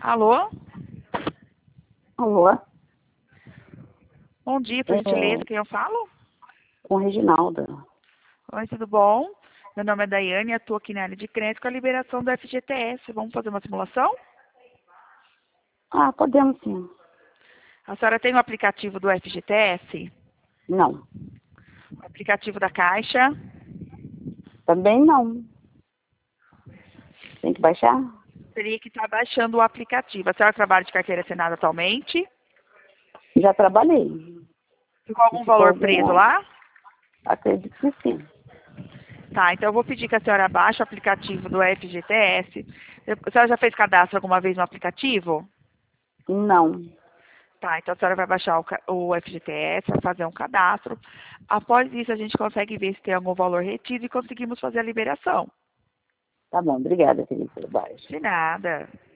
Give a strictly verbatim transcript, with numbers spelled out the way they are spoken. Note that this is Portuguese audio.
Alô? Alô? Bom dia, por gentileza, quem eu falo? Com a Reginalda. Oi, tudo bom? Meu nome é Daiane, atuo aqui na área de crédito com a liberação do F G T S. Vamos fazer uma simulação? Ah, podemos sim. A senhora tem o aplicativo do F G T S? Não. O aplicativo da Caixa? Também não. Tem que baixar? Teria que estar baixando o aplicativo. A senhora trabalha de carteira assinada atualmente? Já trabalhei. Ficou algum Ficou valor algum... preso lá? Acredito que sim. Tá, então eu vou pedir que a senhora baixe o aplicativo do F G T S. A senhora já fez cadastro alguma vez no aplicativo? Não. Tá, então a senhora vai baixar o, ca- o F G T S, vai fazer um cadastro. Após isso, a gente consegue ver se tem algum valor retido e conseguimos fazer a liberação. Tá bom, obrigada, Felipe, pelo baixo. De nada.